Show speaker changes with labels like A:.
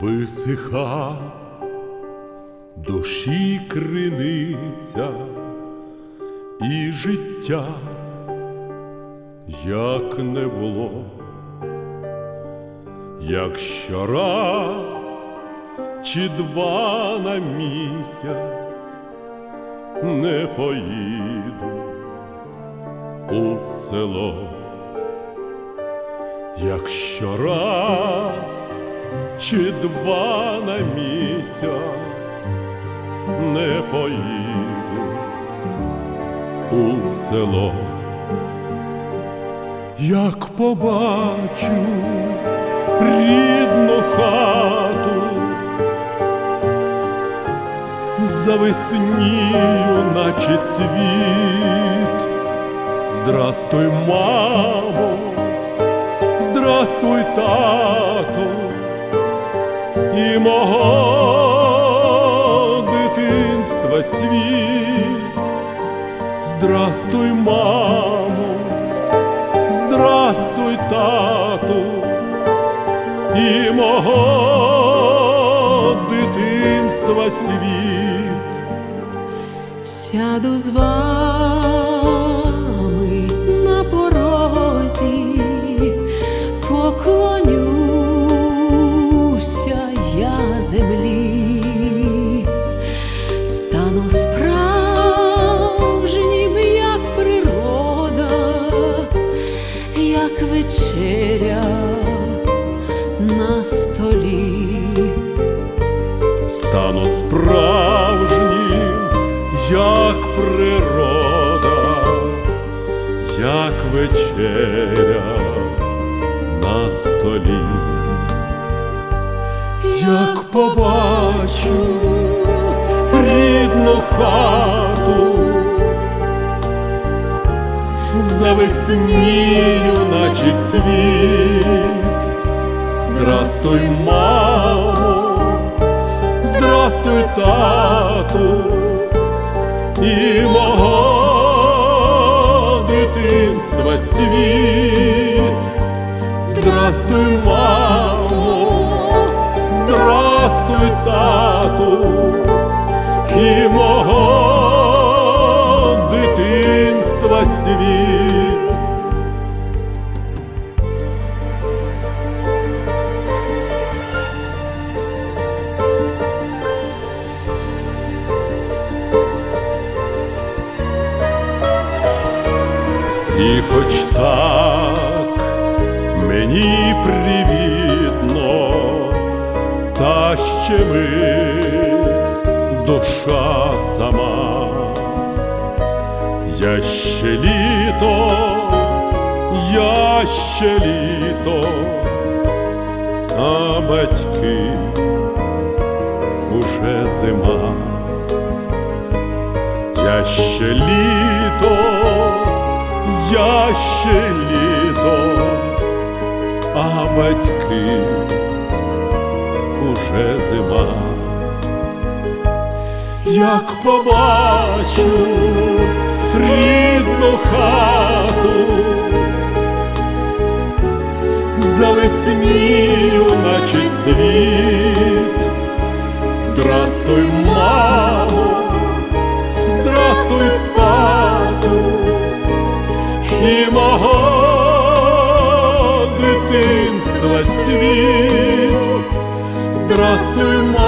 A: Висиха душі криниця, і життя, як не було, якщо раз чи два на місяць не поїду у село, якщо раз чи два на місяць не поїду у село, як побачу рідну хату, завеснію, наче цвіт. Здрастуй, мамо, здрастуй, тато, і мого дитинства світ. Здрастуй, мамо, здрастуй, тату, і мого дитинства світ.
B: Сяду з вами на порозі, поклонюся я землі, стану справжнім, як природа, як вечеря на столі.
A: Стану справжнім, як природа, як вечеря на столі. Як побачу рідну хату, завеснію, наче цвіт. Здрастуй, мамо, здрастуй, тату, і мого дитинства світ. Здрастуй, мамо, здрастуй, тату, і мого дитинства світ. І хоч так мені привітно, та ще мить душа сама. Я ще літо, я ще літо, а батьки уже зима. Я ще літо, я ще літо, а батьки уже зима. Як побачу рідну хату, завеснію, наче цвіт. Здрастуй, мамо, здрастуй, тату, і мого дитинства світ. Здрастуй, мамо,